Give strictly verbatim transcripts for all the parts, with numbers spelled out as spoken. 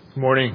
Good morning.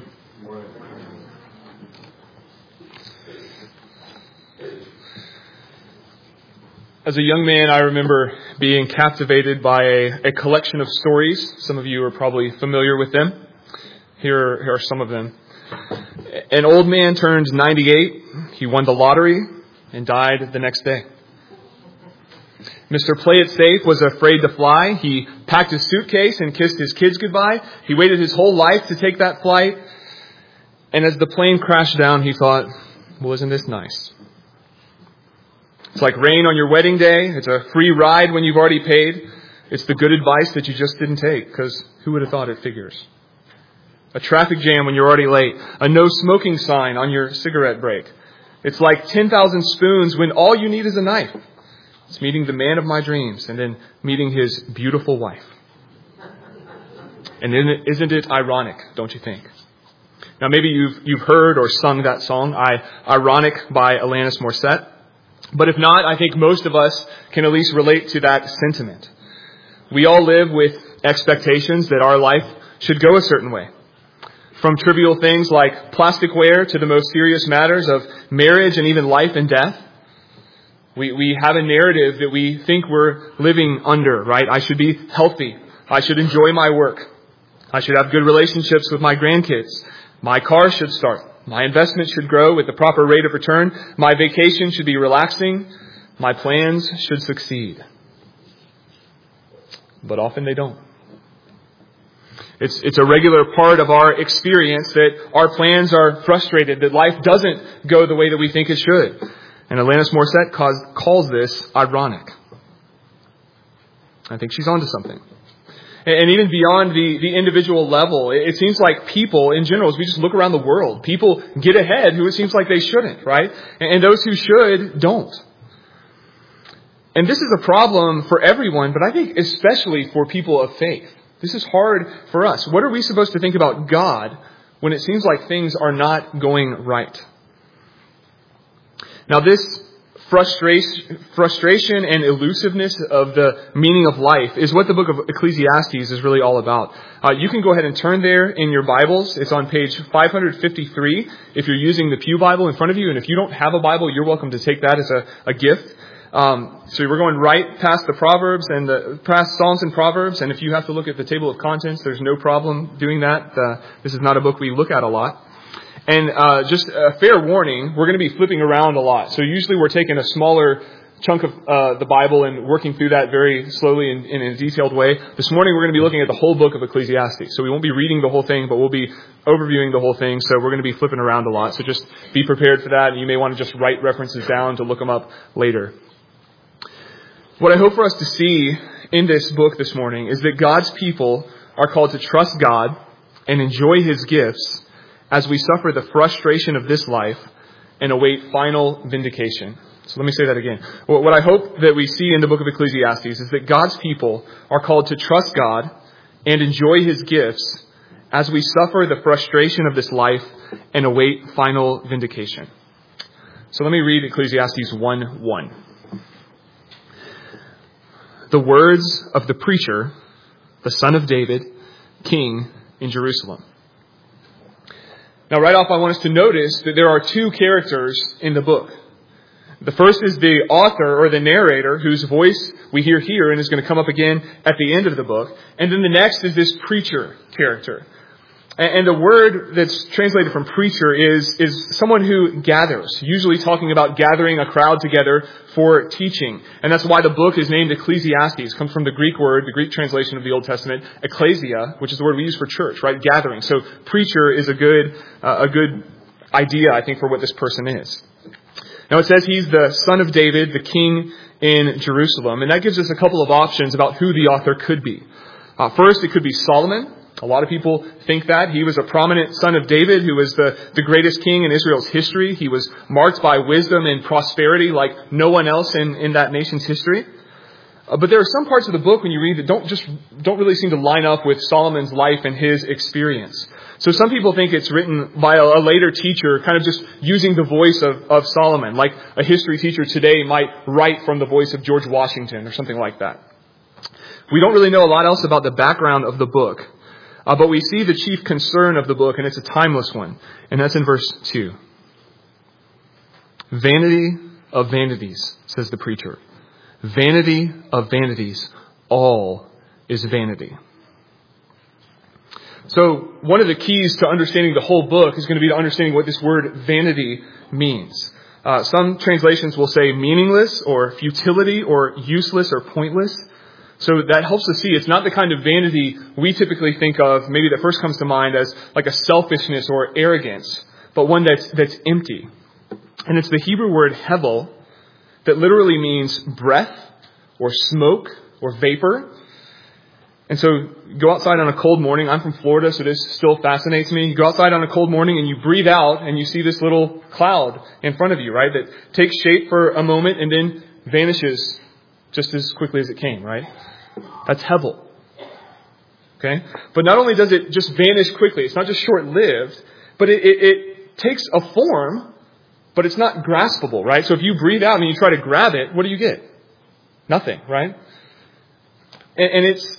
As a young man, I remember being captivated by a, a collection of stories. Some of you are probably familiar with them. Here, here are some of them. An old man turned ninety-eight. He won the lottery and died the next day. Mister Play It Safe was afraid to fly. He packed his suitcase and kissed his kids goodbye. He waited his whole life to take that flight. And as the plane crashed down, he thought, well, isn't this nice? It's like rain on your wedding day. It's a free ride when you've already paid. It's the good advice that you just didn't take, because who would have thought it figures? A traffic jam when you're already late. A no smoking sign on your cigarette break. It's like ten thousand spoons when all you need is a knife. It's meeting the man of my dreams and then meeting his beautiful wife. And isn't it ironic, don't you think? Now maybe you've you've heard or sung that song, I Ironic by Alanis Morissette. But if not, I think most of us can at least relate to that sentiment. We all live with expectations that our life should go a certain way. From trivial things like plasticware to the most serious matters of marriage and even life and death. We we have a narrative that we think we're living under, right? I should be healthy. I should enjoy my work. I should have good relationships with my grandkids. My car should start. My investment should grow with the proper rate of return. My vacation should be relaxing. My plans should succeed. But often they don't. It's it's a regular part of our experience that our plans are frustrated, that life doesn't go the way that we think it should. And Alanis Morissette calls, calls this ironic. I think she's onto something. And even beyond the, the individual level, it seems like people in general, as we just look around the world, people get ahead who it seems like they shouldn't, right? And those who should don't. And this is a problem for everyone, but I think especially for people of faith. This is hard for us. What are we supposed to think about God when it seems like things are not going right? Now this frustration, frustration and elusiveness of the meaning of life is what the book of Ecclesiastes is really all about. Uh, you can go ahead and turn there in your Bibles. It's on page five fifty-three if you're using the Pew Bible in front of you. And if you don't have a Bible, you're welcome to take that as a, a gift. Um, so we're going right past the Proverbs and the past Psalms and Proverbs. And if you have to look at the table of contents, there's no problem doing that. Uh, this is not a book we look at a lot. And uh, just a fair warning, we're going to be flipping around a lot. So usually we're taking a smaller chunk of uh, the Bible and working through that very slowly and in a detailed way. This morning we're going to be looking at the whole book of Ecclesiastes. So we won't be reading the whole thing, but we'll be overviewing the whole thing. So we're going to be flipping around a lot. So just be prepared for that. And you may want to just write references down to look them up later. What I hope for us to see in this book this morning is that God's people are called to trust God and enjoy His gifts as we suffer the frustration of this life and await final vindication. So let me say that again. What I hope that we see in the book of Ecclesiastes is that God's people are called to trust God and enjoy His gifts as we suffer the frustration of this life and await final vindication. So let me read Ecclesiastes one one. The words of the preacher, the son of David, king in Jerusalem. Now, right off, I want us to notice that there are two characters in the book. The first is the author or the narrator whose voice we hear here and is going to come up again at the end of the book. And then the next is this preacher character. And the word that's translated from preacher is, is someone who gathers, usually talking about gathering a crowd together for teaching. And that's why the book is named Ecclesiastes. It comes from the Greek word, the Greek translation of the Old Testament, ecclesia, which is the word we use for church, right? Gathering. So preacher is a good, uh, a good idea, I think, for what this person is. Now it says he's the son of David, the king in Jerusalem. And that gives us a couple of options about who the author could be. Uh, first, it could be Solomon. A lot of people think that. He was a prominent son of David who was the, the greatest king in Israel's history. He was marked by wisdom and prosperity like no one else in, in that nation's history. Uh, but there are some parts of the book when you read that don't just don't really seem to line up with Solomon's life and his experience. So some people think it's written by a, a later teacher kind of just using the voice of, of Solomon, like a history teacher today might write from the voice of George Washington or something like that. We don't really know a lot else about the background of the book. Uh, but we see the chief concern of the book, and it's a timeless one. And that's in verse two. Vanity of vanities, says the preacher. Vanity of vanities, all is vanity. So one of the keys to understanding the whole book is going to be to understanding what this word vanity means. Uh, some translations will say meaningless or futility or useless or pointless. So that helps us see it's not the kind of vanity we typically think of, maybe that first comes to mind as like a selfishness or arrogance, but one that's that's empty. And it's the Hebrew word hevel that literally means breath or smoke or vapor. And so you go outside on a cold morning. I'm from Florida, so this still fascinates me. You go outside on a cold morning and you breathe out and you see this little cloud in front of you, right? That takes shape for a moment and then vanishes just as quickly as it came, right? That's hevel. Okay? But not only does it just vanish quickly, it's not just short-lived, but it, it, it takes a form, but it's not graspable, right? So if you breathe out and you try to grab it, what do you get? Nothing, right? And, and it's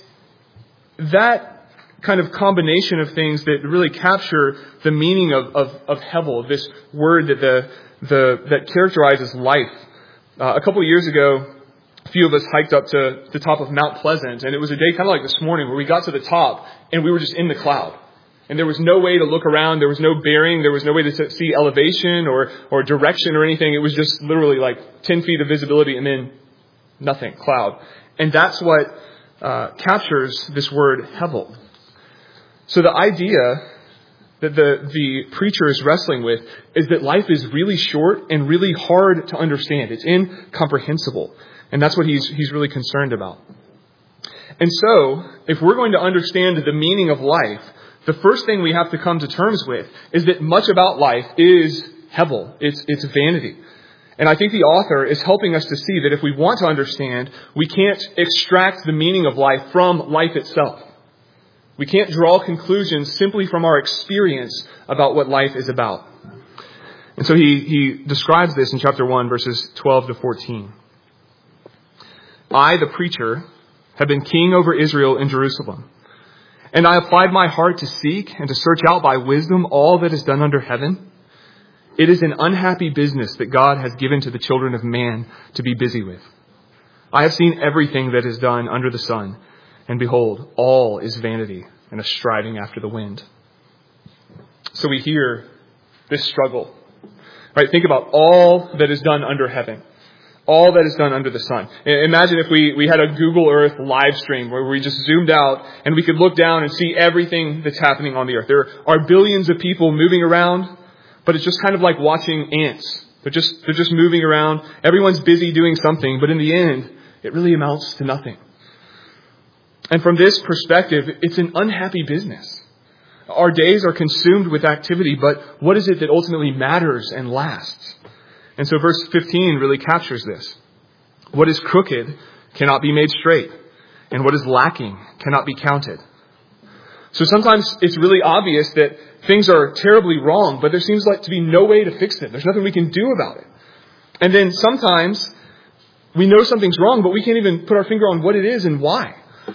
that kind of combination of things that really capture the meaning of, of, of hevel, this word that the, the that characterizes life. Uh, a couple of years ago, a few of us hiked up to the top of Mount Pleasant, and it was a day kind of like this morning where we got to the top and we were just in the cloud. And there was no way to look around. There was no bearing. There was no way to see elevation or, or direction or anything. It was just literally like ten feet of visibility and then nothing, cloud. And that's what uh, captures this word hevel. So the idea that the, the preacher is wrestling with is that life is really short and really hard to understand. It's incomprehensible. And that's what he's he's really concerned about. And so, if we're going to understand the meaning of life, the first thing we have to come to terms with is that much about life is hevel. It's, it's vanity. And I think the author is helping us to see that if we want to understand, we can't extract the meaning of life from life itself. We can't draw conclusions simply from our experience about what life is about. And so he, he describes this in chapter one, verses twelve to fourteen. I, the preacher, have been king over Israel in Jerusalem. And I applied my heart to seek and to search out by wisdom all that is done under heaven. It is an unhappy business that God has given to the children of man to be busy with. I have seen everything that is done under the sun, and behold, all is vanity and a striving after the wind. So we hear this struggle. Right? Think about all that is done under heaven. All that is done under the sun. Imagine if we, we had a Google Earth live stream where we just zoomed out and we could look down and see everything that's happening on the earth. There are billions of people moving around, but it's just kind of like watching ants. They're just, they're just moving around. Everyone's busy doing something, but in the end, it really amounts to nothing. And from this perspective, it's an unhappy business. Our days are consumed with activity, but what is it that ultimately matters and lasts? And so verse fifteen really captures this. What is crooked cannot be made straight, and what is lacking cannot be counted. So sometimes it's really obvious that things are terribly wrong, but there seems like to be no way to fix it. There's nothing we can do about it. And then sometimes we know something's wrong, but we can't even put our finger on what it is and why.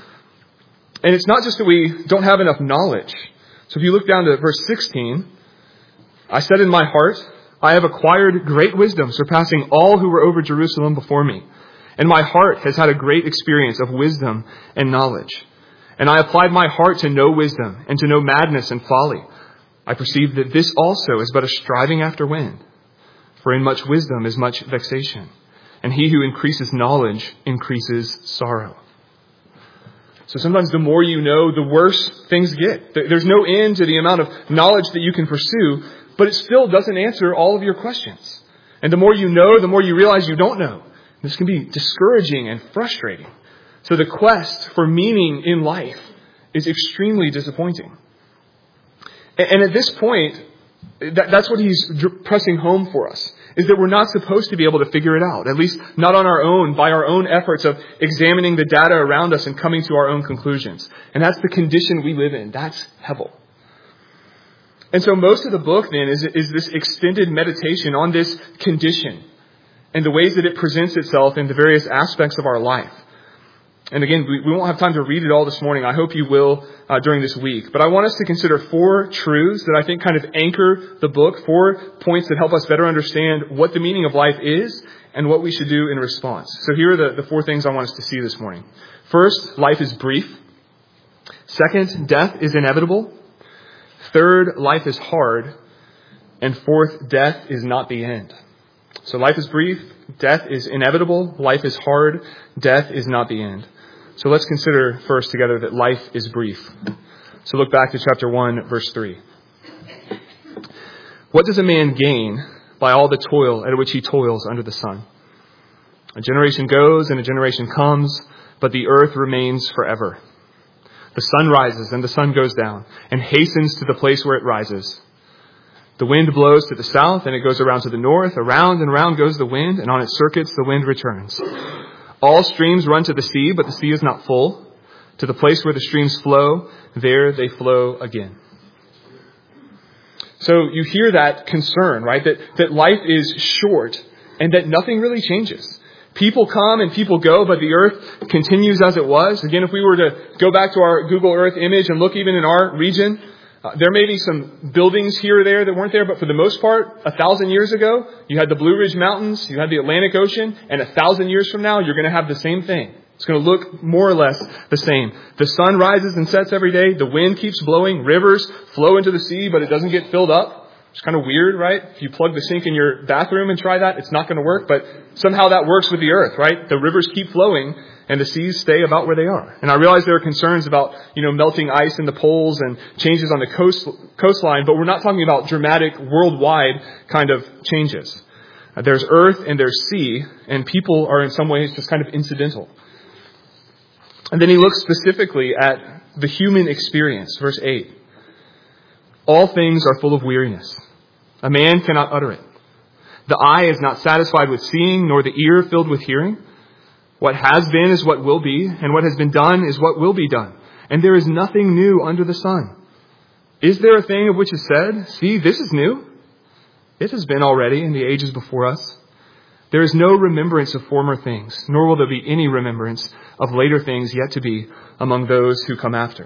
And it's not just that we don't have enough knowledge. So if you look down to verse sixteen, I said in my heart, I have acquired great wisdom, surpassing all who were over Jerusalem before me. And my heart has had a great experience of wisdom and knowledge. And I applied my heart to know wisdom and to know madness and folly. I perceived that this also is but a striving after wind. For in much wisdom is much vexation. And he who increases knowledge increases sorrow. So sometimes the more you know, the worse things get. There's no end to the amount of knowledge that you can pursue, but it still doesn't answer all of your questions. And the more you know, the more you realize you don't know. This can be discouraging and frustrating. So the quest for meaning in life is extremely disappointing. And at this point, that's what he's pressing home for us, is that we're not supposed to be able to figure it out, at least not on our own, by our own efforts of examining the data around us and coming to our own conclusions. And that's the condition we live in. That's hevel. And so most of the book then is, is this extended meditation on this condition and the ways that it presents itself in the various aspects of our life. And again, we, we won't have time to read it all this morning. I hope you will uh, during this week. But I want us to consider four truths that I think kind of anchor the book, four points that help us better understand what the meaning of life is and what we should do in response. So here are the, the four things I want us to see this morning. First, life is brief. Second, death is inevitable. Third, life is hard. And fourth, death is not the end. So life is brief, death is inevitable, life is hard, death is not the end. So let's consider first together that life is brief. So look back to chapter one, verse three. What does a man gain by all the toil at which he toils under the sun? A generation goes and a generation comes, but the earth remains forever. The sun rises and the sun goes down and hastens to the place where it rises. The wind blows to the south and it goes around to the north. Around and around goes the wind, and on its circuits the wind returns. All streams run to the sea, but the sea is not full. To the place where the streams flow, there they flow again. So you hear that concern, right? That, that life is short and that nothing really changes. People come and people go, but the earth continues as it was. Again, if we were to go back to our Google Earth image and look even in our region, Uh, there may be some buildings here or there that weren't there, but for the most part, a thousand years ago, you had the Blue Ridge Mountains, you had the Atlantic Ocean, and a thousand years from now, you're going to have the same thing. It's going to look more or less the same. The sun rises and sets every day. The wind keeps blowing. Rivers flow into the sea, but it doesn't get filled up. It's kind of weird, right? If you plug the sink in your bathroom and try that, it's not going to work, but somehow that works with the earth, right? The rivers keep flowing and the seas stay about where they are. And I realize there are concerns about, you know, melting ice in the poles and changes on the coast coastline, but we're not talking about dramatic worldwide kind of changes. Uh, there's earth and there's sea, and people are in some ways just kind of incidental. And then he looks specifically at the human experience, verse eight. All things are full of weariness. A man cannot utter it. The eye is not satisfied with seeing, nor the ear filled with hearing. What has been is what will be, and what has been done is what will be done. And there is nothing new under the sun. Is there a thing of which is said, see, this is new? It has been already in the ages before us. There is no remembrance of former things, nor will there be any remembrance of later things yet to be among those who come after.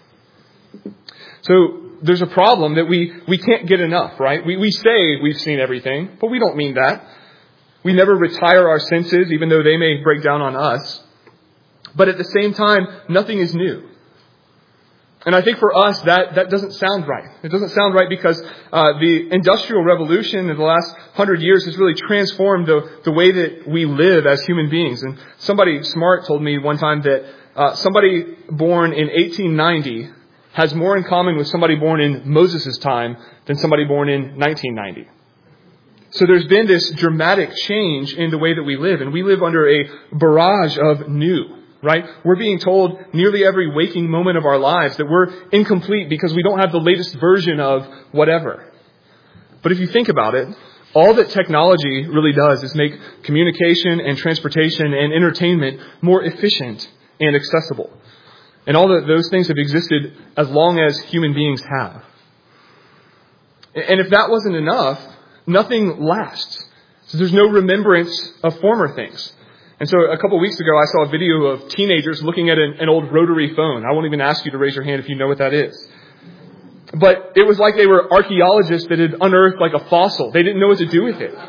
So there's a problem that we, we can't get enough, right? We, we say we've seen everything, but we don't mean that. We never retire our senses, even though they may break down on us. But at the same time, nothing is new. And I think for us, that, that doesn't sound right. It doesn't sound right because uh, the Industrial Revolution in the last hundred years has really transformed the, the way that we live as human beings. And somebody smart told me one time that uh, somebody born in eighteen ninety has more in common with somebody born in Moses' time than somebody born in nineteen ninety. So there's been this dramatic change in the way that we live, and we live under a barrage of new, right? We're being told nearly every waking moment of our lives that we're incomplete because we don't have the latest version of whatever. But if you think about it, all that technology really does is make communication and transportation and entertainment more efficient and accessible. And all of those things have existed as long as human beings have. And if that wasn't enough, nothing lasts. So there's no remembrance of former things. And so a couple of weeks ago, I saw a video of teenagers looking at an, an old rotary phone. I won't even ask you to raise your hand if you know what that is. But it was like they were archaeologists that had unearthed like a fossil. They didn't know what to do with it.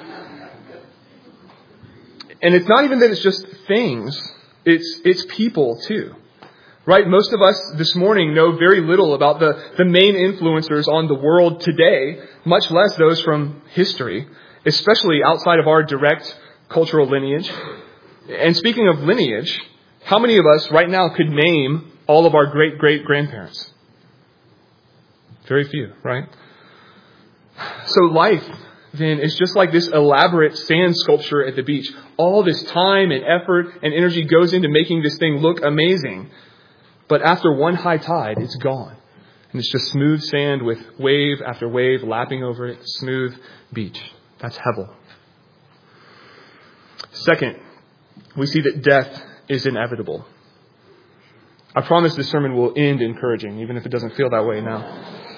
And it's not even that it's just things. It's, it's people too. Right? Most of us this morning know very little about the, the main influencers on the world today, much less those from history, especially outside of our direct cultural lineage. And speaking of lineage, how many of us right now could name all of our great-great-grandparents? Very few, right? So life, then, is just like this elaborate sand sculpture at the beach. All this time and effort and energy goes into making this thing look amazing. But after one high tide, it's gone. And it's just smooth sand with wave after wave lapping over it. Smooth beach. That's Hevel. Second, we see that death is inevitable. I promise this sermon will end encouraging, even if it doesn't feel that way now.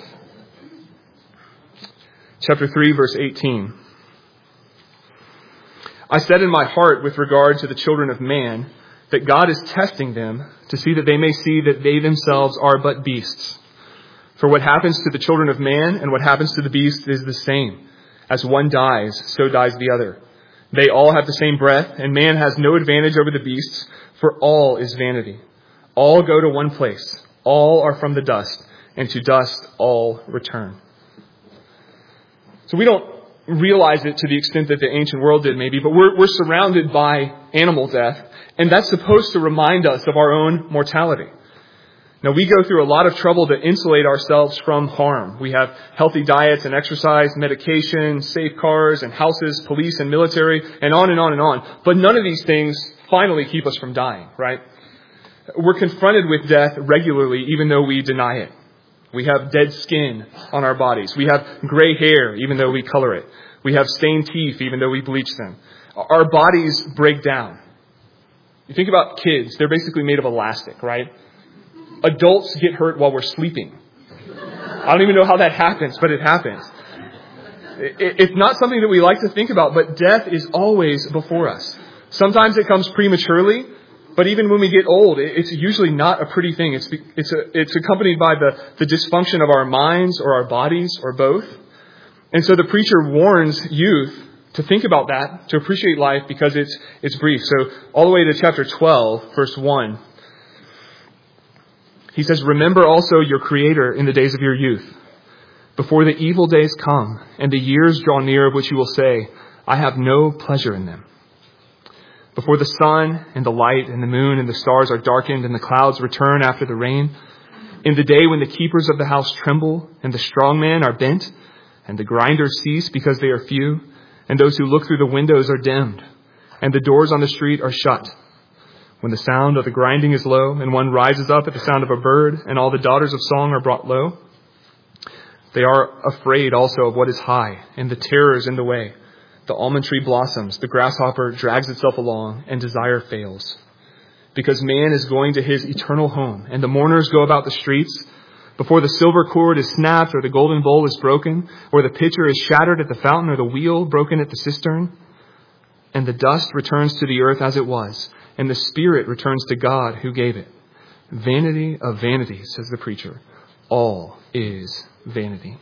Chapter three, verse eighteen. I said in my heart with regard to the children of man, that God is testing them to see that they may see that they themselves are but beasts. For what happens to the children of man and what happens to the beast is the same. As one dies, so dies the other. They all have the same breath, and man has no advantage over the beasts, for all is vanity. All go to one place. All are from the dust, and to dust all return. So we don't realize it to the extent that the ancient world did maybe, but we're, we're surrounded by animal death, and that's supposed to remind us of our own mortality. Now, we go through a lot of trouble to insulate ourselves from harm. We have healthy diets and exercise, medication, safe cars and houses, police and military, and on and on and on. But none of these things finally keep us from dying, right? We're confronted with death regularly, even though we deny it. We have dead skin on our bodies. We have gray hair, even though we color it. We have stained teeth, even though we bleach them. Our bodies break down. You think about kids, they're basically made of elastic, right? Adults get hurt while we're sleeping. I don't even know how that happens, but it happens. It's not something that we like to think about, but death is always before us. Sometimes it comes prematurely, but even when we get old, it's usually not a pretty thing. It's it's a, it's accompanied by the, the dysfunction of our minds or our bodies or both. And so the preacher warns youth to think about that, to appreciate life because it's it's brief. So all the way to chapter twelve, verse one. He says, remember also your Creator in the days of your youth, before the evil days come and the years draw near of which you will say, I have no pleasure in them. Before the sun and the light and the moon and the stars are darkened and the clouds return after the rain, in the day when the keepers of the house tremble and the strong men are bent and the grinders cease because they are few and those who look through the windows are dimmed and the doors on the street are shut. When the sound of the grinding is low, and one rises up at the sound of a bird, and all the daughters of song are brought low, they are afraid also of what is high, and the terror is in the way. The almond tree blossoms, the grasshopper drags itself along, and desire fails. Because man is going to his eternal home, and the mourners go about the streets, before the silver cord is snapped, or the golden bowl is broken, or the pitcher is shattered at the fountain, or the wheel broken at the cistern, and the dust returns to the earth as it was, and the spirit returns to God who gave it. Vanity of vanities, says the preacher. All is vanity.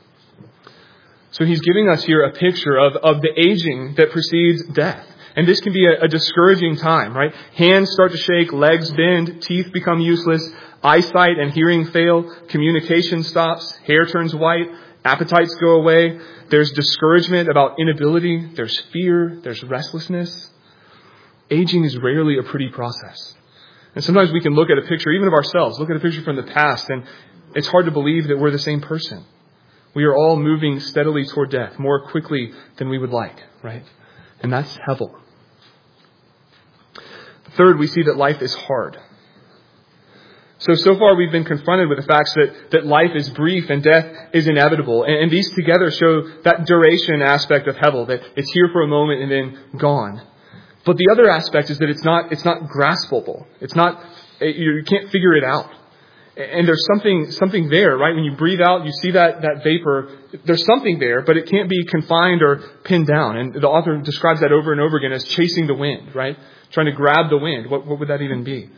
So he's giving us here a picture of, of the aging that precedes death. And this can be a, a discouraging time, right? Hands start to shake, legs bend, teeth become useless, eyesight and hearing fail, communication stops, hair turns white, appetites go away. There's discouragement about inability. There's fear. There's restlessness. Aging is rarely a pretty process. And sometimes we can look at a picture, even of ourselves, look at a picture from the past, and it's hard to believe that we're the same person. We are all moving steadily toward death more quickly than we would like, right? And that's Hevel. Third, we see that life is hard. So, so far we've been confronted with the facts that, that life is brief and death is inevitable. And, and these together show that duration aspect of Hevel, that it's here for a moment and then gone. But the other aspect is that it's not it's not graspable. It's not you can't figure it out. And there's something something there, right? When you breathe out, you see that that vapor. There's something there, but it can't be confined or pinned down. And the author describes that over and over again as chasing the wind, right? Trying to grab the wind. What what would that even be?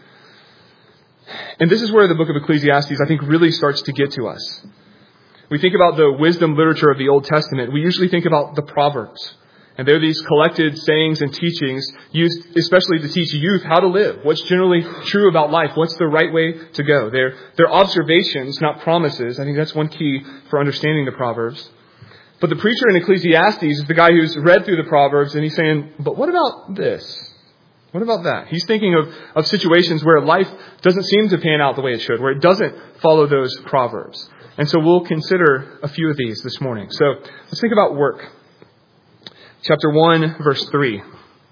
And this is where the book of Ecclesiastes, I think, really starts to get to us. We think about the wisdom literature of the Old Testament. We usually think about the Proverbs. And they're these collected sayings and teachings used especially to teach youth how to live. What's generally true about life? What's the right way to go? They're, they're observations, not promises. I think that's one key for understanding the Proverbs. But the preacher in Ecclesiastes is the guy who's read through the Proverbs and he's saying, but what about this? What about that? He's thinking of, of situations where life doesn't seem to pan out the way it should, where it doesn't follow those Proverbs. And so we'll consider a few of these this morning. So let's think about work. Chapter one, verse three.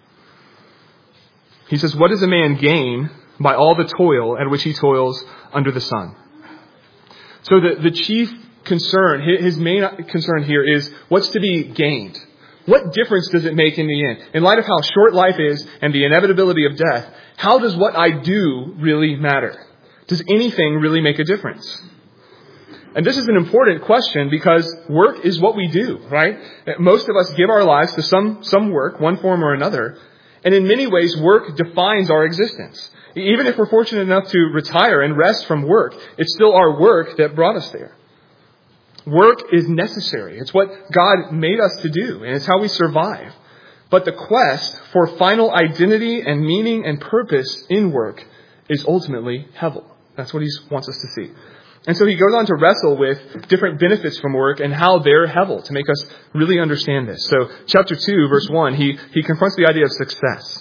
He says, what does a man gain by all the toil at which he toils under the sun? So the, the chief concern, his main concern here is what's to be gained. What difference does it make in the end? In light of how short life is and the inevitability of death, how does what I do really matter? Does anything really make a difference? And this is an important question because work is what we do, right? Most of us give our lives to some, some work, one form or another. And in many ways, work defines our existence. Even if we're fortunate enough to retire and rest from work, it's still our work that brought us there. Work is necessary. It's what God made us to do, and it's how we survive. But the quest for final identity and meaning and purpose in work is ultimately hevel. That's what he wants us to see. And so he goes on to wrestle with different benefits from work and how they're hevel to make us really understand this. So chapter two, verse one, he, he confronts the idea of success.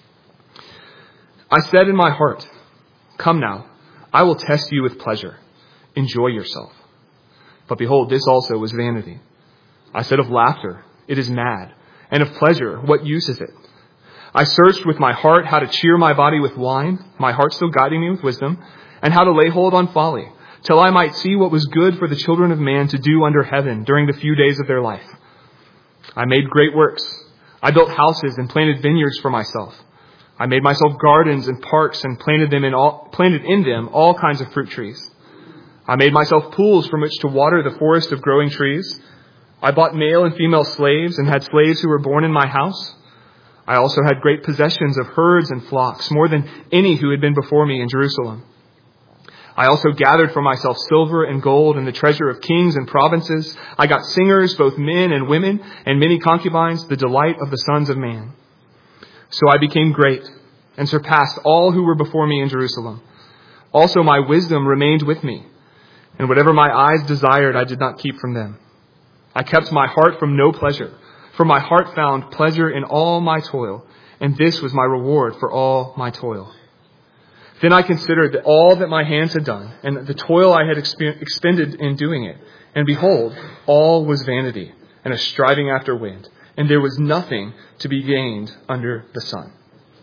I said in my heart, come now, I will test you with pleasure. Enjoy yourself. But behold, this also was vanity. I said of laughter, it is mad. And of pleasure, what use is it? I searched with my heart how to cheer my body with wine, my heart still guiding me with wisdom, and how to lay hold on folly, till I might see what was good for the children of man to do under heaven during the few days of their life. I made great works. I built houses and planted vineyards for myself. I made myself gardens and parks and planted them in all, planted in them all kinds of fruit trees. I made myself pools from which to water the forest of growing trees. I bought male and female slaves and had slaves who were born in my house. I also had great possessions of herds and flocks, more than any who had been before me in Jerusalem. I also gathered for myself silver and gold and the treasure of kings and provinces. I got singers, both men and women, and many concubines, the delight of the sons of man. So I became great and surpassed all who were before me in Jerusalem. Also my wisdom remained with me, and whatever my eyes desired, I did not keep from them. I kept my heart from no pleasure, for my heart found pleasure in all my toil, and this was my reward for all my toil. Then I considered that all that my hands had done, and the toil I had exp- expended in doing it, and behold, all was vanity, and a striving after wind, and there was nothing to be gained under the sun.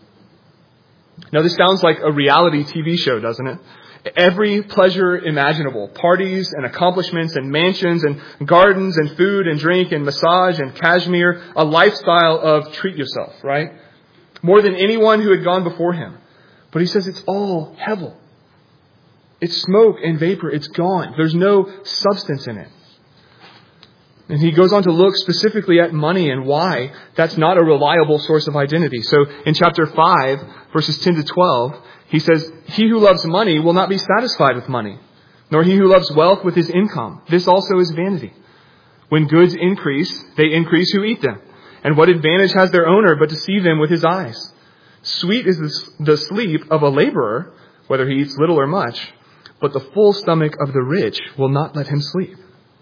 Now this sounds like a reality T V show, doesn't it? Every pleasure imaginable, parties and accomplishments and mansions and gardens and food and drink and massage and cashmere, a lifestyle of treat yourself, right? More than anyone who had gone before him. But he says it's all hevel. It's smoke and vapor. It's gone. There's no substance in it. And he goes on to look specifically at money and why that's not a reliable source of identity. So in chapter five, verses ten to twelve, he says, he who loves money will not be satisfied with money, nor he who loves wealth with his income. This also is vanity. When goods increase, they increase who eat them. And what advantage has their owner but to see them with his eyes? Sweet is the sleep of a laborer, whether he eats little or much, but the full stomach of the rich will not let him sleep.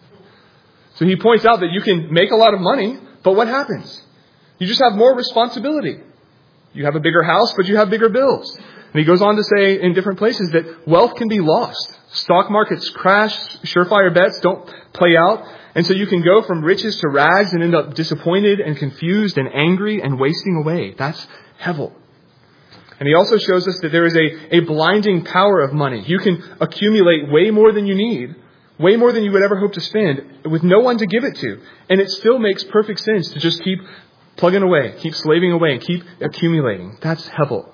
So he points out that you can make a lot of money, but what happens? You just have more responsibility. You have a bigger house, but you have bigger bills. And he goes on to say in different places that wealth can be lost. Stock markets crash, surefire bets don't play out. And so you can go from riches to rags and end up disappointed and confused and angry and wasting away. That's hevel. And he also shows us that there is a, a blinding power of money. You can accumulate way more than you need, way more than you would ever hope to spend, with no one to give it to. And it still makes perfect sense to just keep plugging away, keep slaving away, and keep accumulating. That's hevel.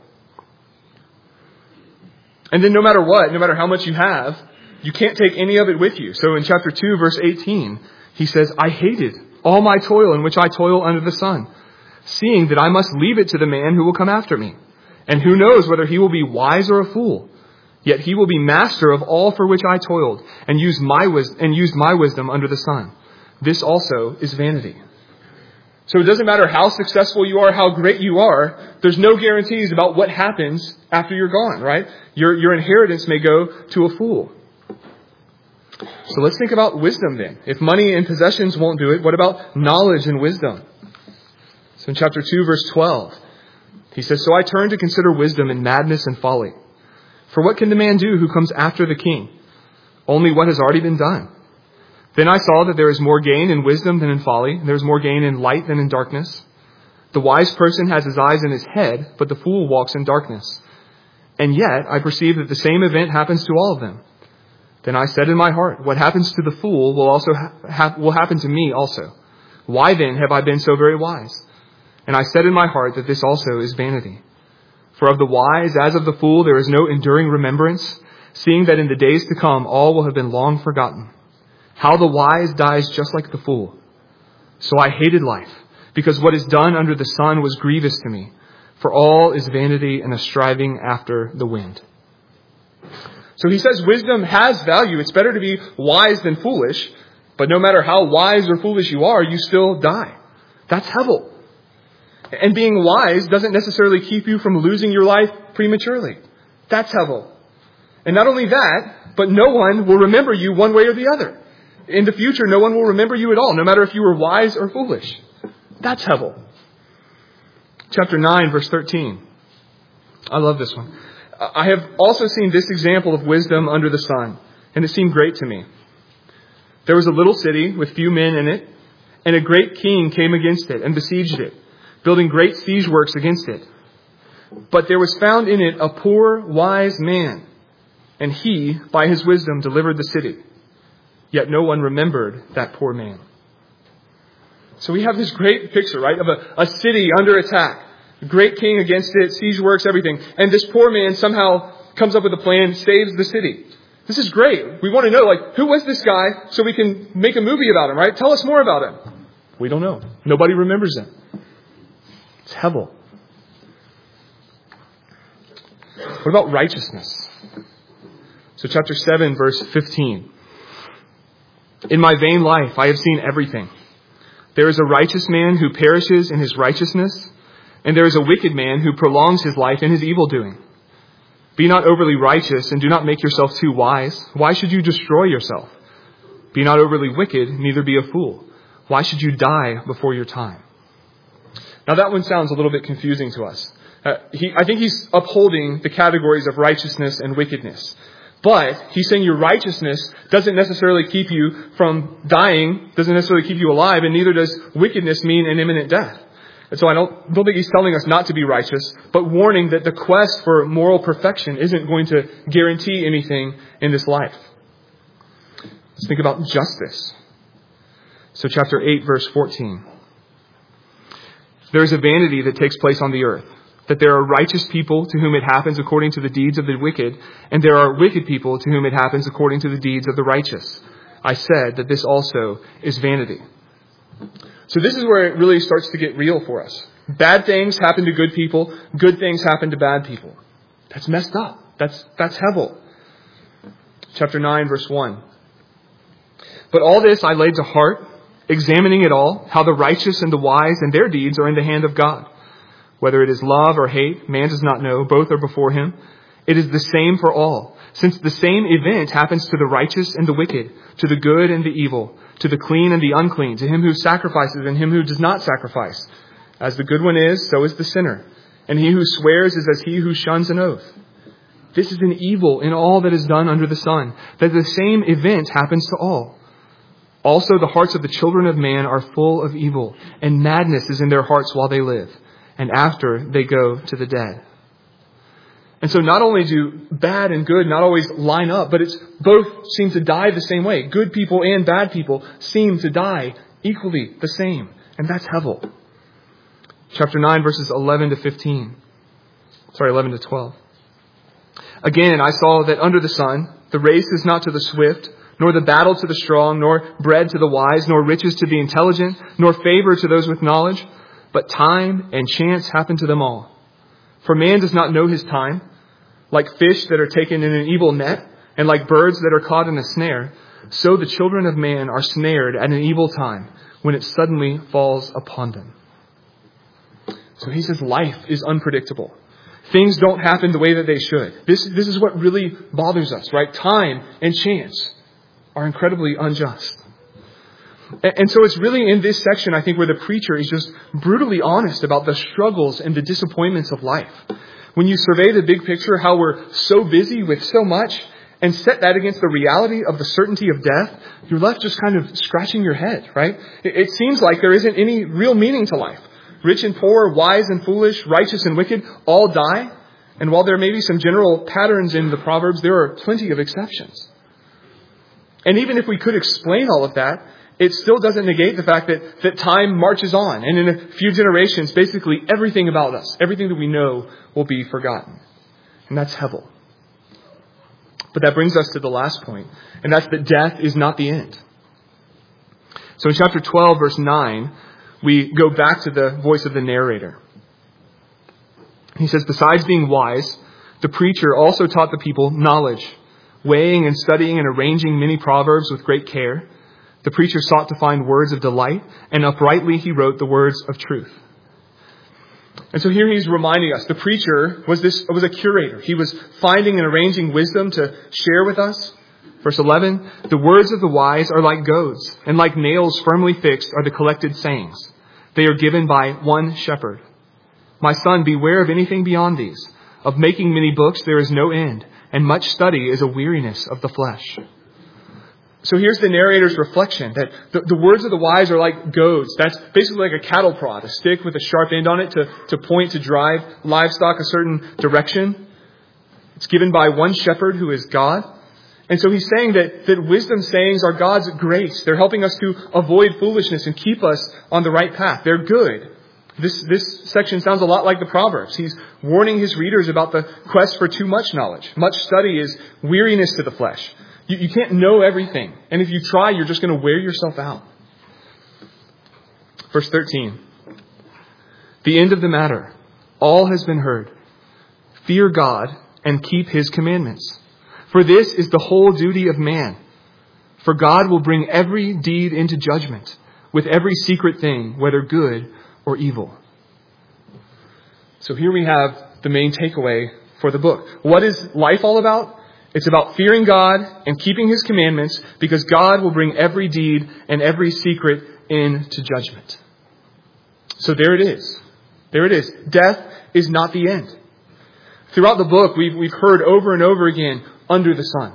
And then no matter what, no matter how much you have, you can't take any of it with you. So in chapter two, verse eighteen, he says, I hated all my toil in which I toil under the sun, seeing that I must leave it to the man who will come after me. And who knows whether he will be wise or a fool? Yet he will be master of all for which I toiled, and used my wis- and used my wisdom under the sun. This also is vanity. So it doesn't matter how successful you are, how great you are, there's no guarantees about what happens after you're gone, right? Your, your inheritance may go to a fool. So let's think about wisdom then. If money and possessions won't do it, what about knowledge and wisdom? So in chapter two, verse twelve, he says, So I turned to consider wisdom and madness and folly. For what can the man do who comes after the king? Only what has already been done. Then I saw that there is more gain in wisdom than in folly. There is more gain in light than in darkness. The wise person has his eyes in his head, but the fool walks in darkness. And yet I perceive that the same event happens to all of them. Then I said in my heart, what happens to the fool will also ha- ha- will happen to me also. Why then have I been so very wise? And I said in my heart that this also is vanity. For of the wise as of the fool there is no enduring remembrance, seeing that in the days to come all will have been long forgotten. How the wise dies just like the fool. So I hated life, because what is done under the sun was grievous to me. For all is vanity and a striving after the wind. So he says wisdom has value. It's better to be wise than foolish. But no matter how wise or foolish you are, you still die. That's Hevel. And being wise doesn't necessarily keep you from losing your life prematurely. That's Hevel. And not only that, but no one will remember you one way or the other. In the future, no one will remember you at all, no matter if you were wise or foolish. That's Hevel. Chapter nine, verse thirteen. I love this one. I have also seen this example of wisdom under the sun, and it seemed great to me. There was a little city with few men in it, and a great king came against it and besieged it, building great siege works against it. But there was found in it a poor, wise man, and he, by his wisdom, delivered the city. Yet no one remembered that poor man. So we have this great picture, right, of a, a city under attack. A great king against it, siege works, everything. And this poor man somehow comes up with a plan, saves the city. This is great. We want to know, like, who was this guy so we can make a movie about him, right? Tell us more about him. We don't know. Nobody remembers him. It's Hevel. What about righteousness? So chapter seven, verse fifteen. In my vain life, I have seen everything. There is a righteous man who perishes in his righteousness, and there is a wicked man who prolongs his life in his evil doing. Be not overly righteous, and do not make yourself too wise. Why should you destroy yourself? Be not overly wicked, neither be a fool. Why should you die before your time? Now that one sounds a little bit confusing to us. Uh, he, I think he's upholding the categories of righteousness and wickedness. But he's saying your righteousness doesn't necessarily keep you from dying, doesn't necessarily keep you alive, and neither does wickedness mean an imminent death. And so I don't, don't think he's telling us not to be righteous, but warning that the quest for moral perfection isn't going to guarantee anything in this life. Let's think about justice. So chapter eight, verse fourteen. There is a vanity that takes place on the earth, that there are righteous people to whom it happens according to the deeds of the wicked, and there are wicked people to whom it happens according to the deeds of the righteous. I said that this also is vanity. So this is where it really starts to get real for us. Bad things happen to good people. Good things happen to bad people. That's messed up. That's, that's Hevel. Chapter nine, verse one. But all this I laid to heart, examining it all, how the righteous and the wise and their deeds are in the hand of God. Whether it is love or hate, man does not know. Both are before him. It is the same for all, since the same event happens to the righteous and the wicked, to the good and the evil, to the clean and the unclean, to him who sacrifices and him who does not sacrifice. As the good one is, so is the sinner. And he who swears is as he who shuns an oath. This is an evil in all that is done under the sun, that the same event happens to all. Also the hearts of the children of man are full of evil, and madness is in their hearts while they live, and after they go to the dead. And so not only do bad and good not always line up, but it's both seem to die the same way. Good people and bad people seem to die equally the same. And that's Hevel. Chapter nine, verses eleven to fifteen. Sorry, eleven to twelve. Again, I saw that under the sun, the race is not to the swift, nor the battle to the strong, nor bread to the wise, nor riches to the intelligent, nor favor to those with knowledge. But time and chance happen to them all. For man does not know his time. Like fish that are taken in an evil net, and like birds that are caught in a snare, so the children of man are snared at an evil time, when it suddenly falls upon them. So he says life is unpredictable. Things don't happen the way that they should. This, this is what really bothers us, right? Time and chance are incredibly unjust. And, and so it's really in this section, I think, where the preacher is just brutally honest about the struggles and the disappointments of life. When you survey the big picture, how we're so busy with so much, and set that against the reality of the certainty of death, you're left just kind of scratching your head, right? It, it seems like there isn't any real meaning to life. Rich and poor, wise and foolish, righteous and wicked, all die. And while there may be some general patterns in the Proverbs, there are plenty of exceptions. And even if we could explain all of that, it still doesn't negate the fact that, that time marches on. And in a few generations, basically everything about us, everything that we know, will be forgotten. And that's Hevel. But that brings us to the last point, and that's that death is not the end. So in chapter twelve, verse nine, we go back to the voice of the narrator. He says, besides being wise, the preacher also taught the people knowledge, weighing and studying and arranging many proverbs with great care. The preacher sought to find words of delight, and uprightly he wrote the words of truth. And so here he's reminding us, the preacher was this was a curator. He was finding and arranging wisdom to share with us. Verse eleven, the words of the wise are like goads, and like nails firmly fixed are the collected sayings. They are given by one shepherd. My son, beware of anything beyond these. Of making many books there is no end, and much study is a weariness of the flesh. So here's the narrator's reflection that the, the words of the wise are like goads. That's basically like a cattle prod, a stick with a sharp end on it to, to point to drive livestock a certain direction. It's given by one shepherd who is God. And so he's saying that, that wisdom sayings are God's grace. They're helping us to avoid foolishness and keep us on the right path. They're good. This, this section sounds a lot like the Proverbs. He's warning his readers about the quest for too much knowledge. Much study is weariness to the flesh. You, you can't know everything. And if you try, you're just going to wear yourself out. Verse thirteen. The end of the matter. All has been heard. Fear God and keep his commandments. For this is the whole duty of man. For God will bring every deed into judgment with every secret thing, whether good or evil. So here we have the main takeaway for the book. What is life all about? It's about fearing God and keeping his commandments, because God will bring every deed and every secret into judgment. So there it is. There it is. Death is not the end. Throughout the book, we've, we've heard over and over again, under the sun.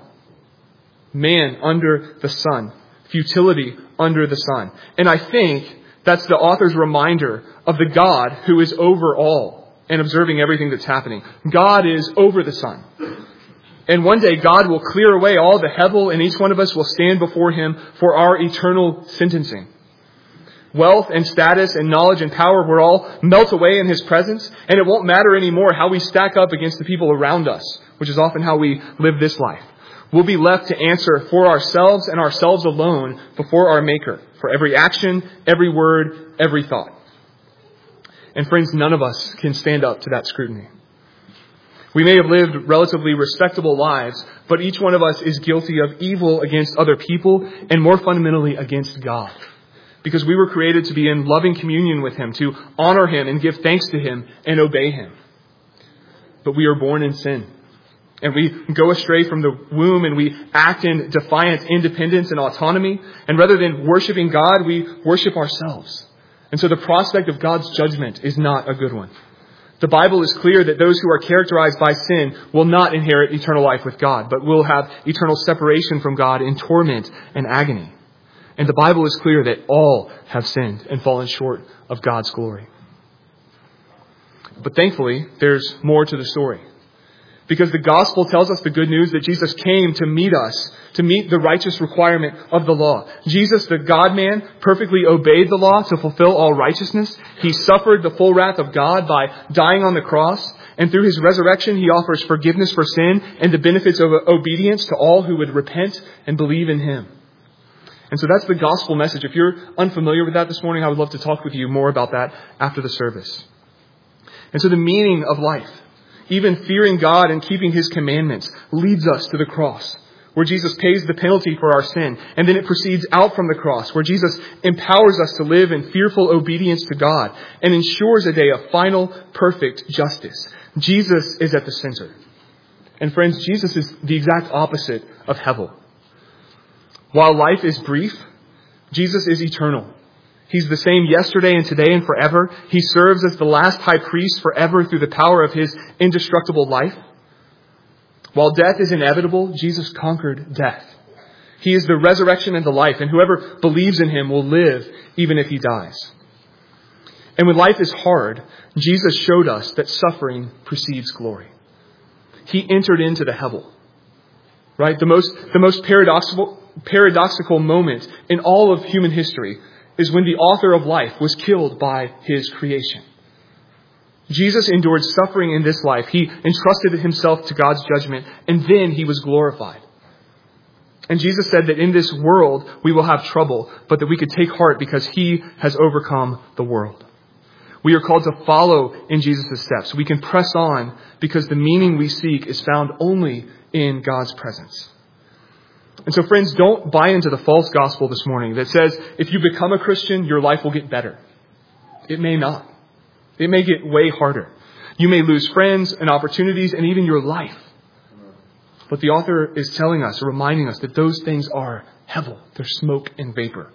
Man under the sun. Futility under the sun. And I think that's the author's reminder of the God who is over all and observing everything that's happening. God is over the sun. And one day God will clear away all the hevel, and each one of us will stand before him for our eternal sentencing. Wealth and status and knowledge and power will all melt away in his presence, and it won't matter anymore how we stack up against the people around us, which is often how we live this life. We'll be left to answer for ourselves and ourselves alone before our Maker for every action, every word, every thought. And friends, none of us can stand up to that scrutiny. We may have lived relatively respectable lives, but each one of us is guilty of evil against other people and more fundamentally against God. Because we were created to be in loving communion with him, to honor him and give thanks to him and obey him. But we are born in sin. And we go astray from the womb, and we act in defiant independence and autonomy. And rather than worshiping God, we worship ourselves. And so the prospect of God's judgment is not a good one. The Bible is clear that those who are characterized by sin will not inherit eternal life with God, but will have eternal separation from God in torment and agony. And the Bible is clear that all have sinned and fallen short of God's glory. But thankfully, there's more to the story. Because the gospel tells us the good news that Jesus came to meet us, to meet the righteous requirement of the law. Jesus, the God-man, perfectly obeyed the law to fulfill all righteousness. He suffered the full wrath of God by dying on the cross. And through his resurrection, he offers forgiveness for sin and the benefits of obedience to all who would repent and believe in him. And so that's the gospel message. If you're unfamiliar with that this morning, I would love to talk with you more about that after the service. And so the meaning of life, even fearing God and keeping his commandments, leads us to the cross, where Jesus pays the penalty for our sin. And then it proceeds out from the cross, where Jesus empowers us to live in fearful obedience to God and ensures a day of final, perfect justice. Jesus is at the center. And friends, Jesus is the exact opposite of hevel. While life is brief, Jesus is eternal. He's the same yesterday and today and forever. He serves as the last high priest forever through the power of his indestructible life. While death is inevitable, Jesus conquered death. He is the resurrection and the life, and whoever believes in him will live even if he dies. And when life is hard, Jesus showed us that suffering precedes glory. He entered into the hevel. Right? The most, the most paradoxical, paradoxical moment in all of human history is when the author of life was killed by his creation. Jesus endured suffering in this life. He entrusted himself to God's judgment, and then he was glorified. And Jesus said that in this world we will have trouble, but that we could take heart because he has overcome the world. We are called to follow in Jesus' steps. We can press on because the meaning we seek is found only in God's presence. And so, friends, don't buy into the false gospel this morning that says if you become a Christian, your life will get better. It may not. It may get way harder. You may lose friends and opportunities and even your life. But the author is telling us, reminding us that those things are hevel. They're smoke and vapor.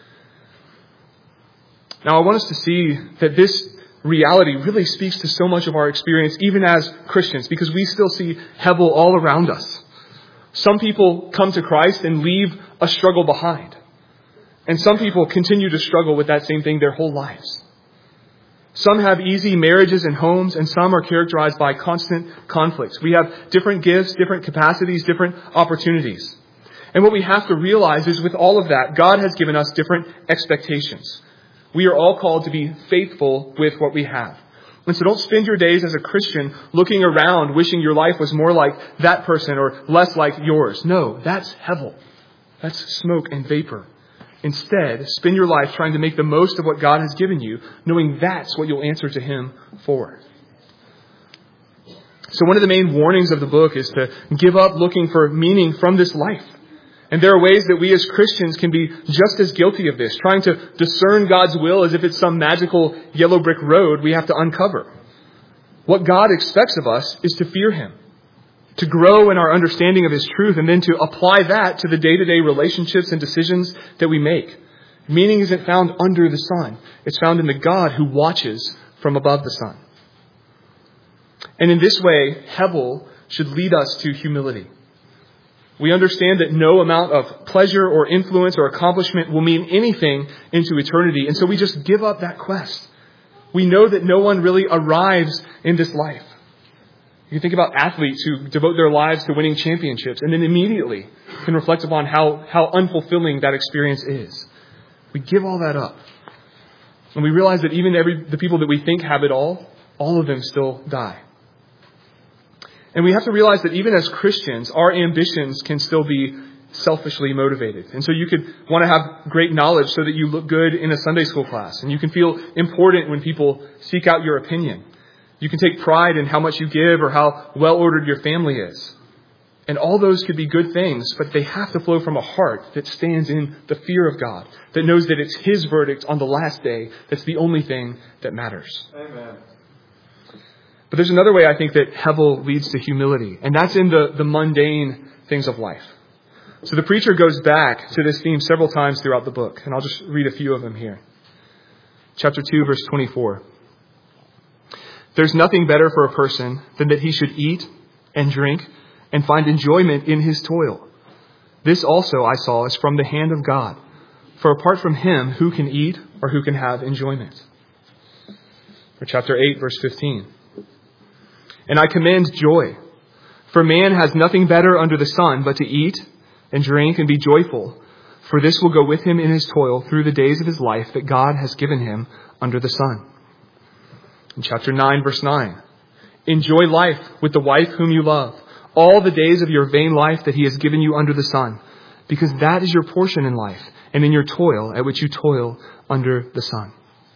Now, I want us to see that this reality really speaks to so much of our experience, even as Christians, because we still see hevel all around us. Some people come to Christ and leave a struggle behind. And some people continue to struggle with that same thing their whole lives. Some have easy marriages and homes, and some are characterized by constant conflicts. We have different gifts, different capacities, different opportunities. And what we have to realize is with all of that, God has given us different expectations. We are all called to be faithful with what we have. And so don't spend your days as a Christian looking around, wishing your life was more like that person or less like yours. No, that's hevel. That's smoke and vapor. Instead, spend your life trying to make the most of what God has given you, knowing that's what you'll answer to Him for. So one of the main warnings of the book is to give up looking for meaning from this life. And there are ways that we as Christians can be just as guilty of this, trying to discern God's will as if it's some magical yellow brick road we have to uncover. What God expects of us is to fear Him, to grow in our understanding of His truth, and then to apply that to the day-to-day relationships and decisions that we make. Meaning isn't found under the sun. It's found in the God who watches from above the sun. And in this way, hevel should lead us to humility. We understand that no amount of pleasure or influence or accomplishment will mean anything into eternity. And so we just give up that quest. We know that no one really arrives in this life. You think about athletes who devote their lives to winning championships and then immediately can reflect upon how, how unfulfilling that experience is. We give all that up. And we realize that even every the people that we think have it all, all of them still die. And we have to realize that even as Christians, our ambitions can still be selfishly motivated. And so you could want to have great knowledge so that you look good in a Sunday school class. And you can feel important when people seek out your opinion. You can take pride in how much you give or how well-ordered your family is. And all those could be good things, but they have to flow from a heart that stands in the fear of God, that knows that it's His verdict on the last day that's the only thing that matters. Amen. But there's another way I think that hevel leads to humility, and that's in the, the mundane things of life. So the preacher goes back to this theme several times throughout the book, and I'll just read a few of them here. Chapter two, verse twenty-four. There's nothing better for a person than that he should eat and drink and find enjoyment in his toil. This also I saw is from the hand of God. For apart from Him, who can eat or who can have enjoyment? Or chapter eight, verse fifteen. And I commend joy, for man has nothing better under the sun but to eat and drink and be joyful, for this will go with him in his toil through the days of his life that God has given him under the sun. In chapter nine, verse nine, enjoy life with the wife whom you love, all the days of your vain life that He has given you under the sun, because that is your portion in life and in your toil at which you toil under the sun.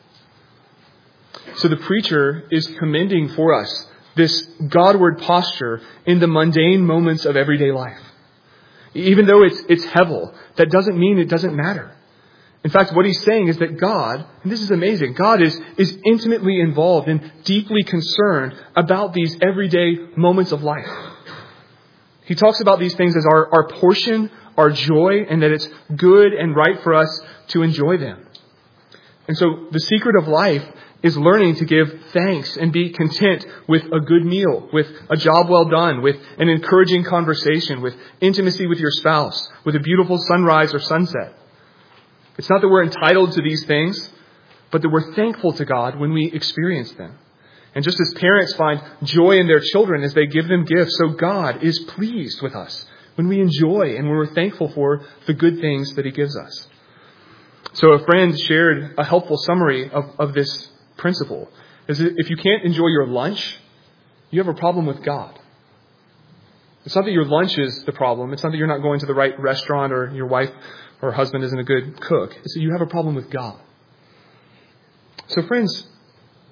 So the preacher is commending for us this Godward posture in the mundane moments of everyday life. Even though it's it's hevel, that doesn't mean it doesn't matter. In fact, what he's saying is that God, and this is amazing, God is, is intimately involved and deeply concerned about these everyday moments of life. He talks about these things as our, our portion, our joy, and that it's good and right for us to enjoy them. And so the secret of life is learning to give thanks and be content with a good meal, with a job well done, with an encouraging conversation, with intimacy with your spouse, with a beautiful sunrise or sunset. It's not that we're entitled to these things, but that we're thankful to God when we experience them. And just as parents find joy in their children as they give them gifts, so God is pleased with us when we enjoy and when we're thankful for the good things that He gives us. So a friend shared a helpful summary of, of this principle. Is that if you can't enjoy your lunch, you have a problem with God. It's not that your lunch is the problem. It's not that you're not going to the right restaurant or your wife or husband isn't a good cook. It's that you have a problem with God. So friends,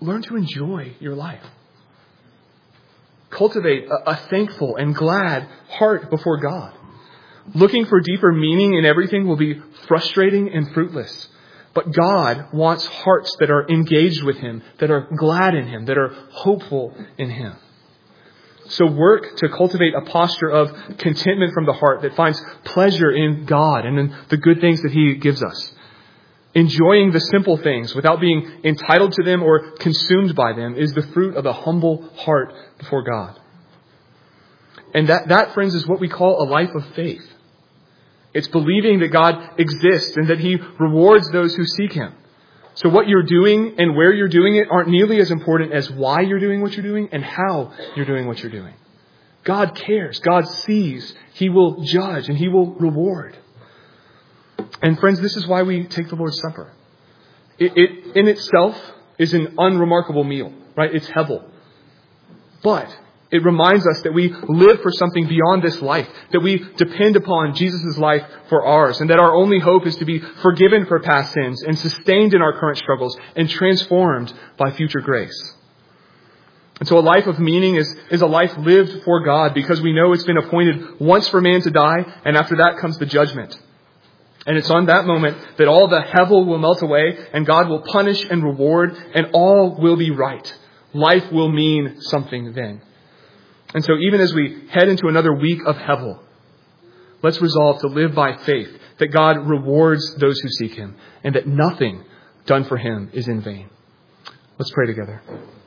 learn to enjoy your life. Cultivate a, a thankful and glad heart before God. Looking for deeper meaning in everything will be frustrating and fruitless. But God wants hearts that are engaged with Him, that are glad in Him, that are hopeful in Him. So work to cultivate a posture of contentment from the heart that finds pleasure in God and in the good things that He gives us. Enjoying the simple things without being entitled to them or consumed by them is the fruit of a humble heart before God. And that, that, friends, is what we call a life of faith. It's believing that God exists and that He rewards those who seek Him. So what you're doing and where you're doing it aren't nearly as important as why you're doing what you're doing and how you're doing what you're doing. God cares. God sees. He will judge and He will reward. And friends, this is why we take the Lord's Supper. It, it in itself is an unremarkable meal, right? It's hevel. But it reminds us that we live for something beyond this life, that we depend upon Jesus' life for ours, and that our only hope is to be forgiven for past sins and sustained in our current struggles and transformed by future grace. And so a life of meaning is, is a life lived for God because we know it's been appointed once for man to die, and after that comes the judgment. And it's on that moment that all the hevel will melt away and God will punish and reward and all will be right. Life will mean something then. And so even as we head into another week of hevel, let's resolve to live by faith that God rewards those who seek Him and that nothing done for Him is in vain. Let's pray together.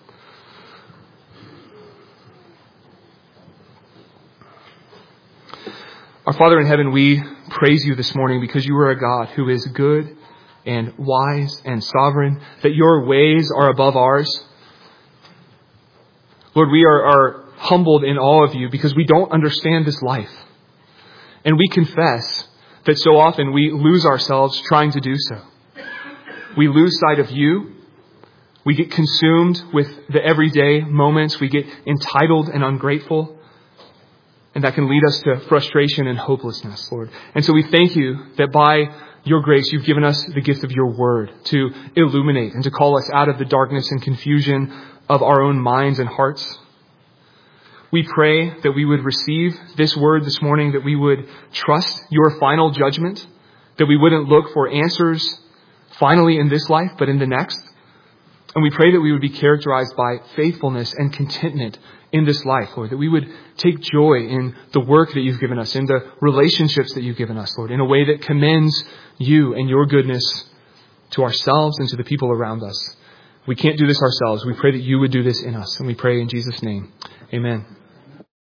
Our Father in heaven, we praise You this morning because You are a God who is good and wise and sovereign, that Your ways are above ours. Lord, we are, are humbled in awe of You because we don't understand this life. And we confess that so often we lose ourselves trying to do so. We lose sight of You. We get consumed with the everyday moments. We get entitled and ungrateful. And that can lead us to frustration and hopelessness, Lord. And so we thank You that by Your grace, You've given us the gift of Your word to illuminate and to call us out of the darkness and confusion of our own minds and hearts. We pray that we would receive this word this morning, that we would trust Your final judgment, that we wouldn't look for answers finally in this life, but in the next. And we pray that we would be characterized by faithfulness and contentment in this life, Lord, that we would take joy in the work that You've given us, in the relationships that You've given us, Lord, in a way that commends You and Your goodness to ourselves and to the people around us. We can't do this ourselves. We pray that You would do this in us. And we pray in Jesus' name. Amen.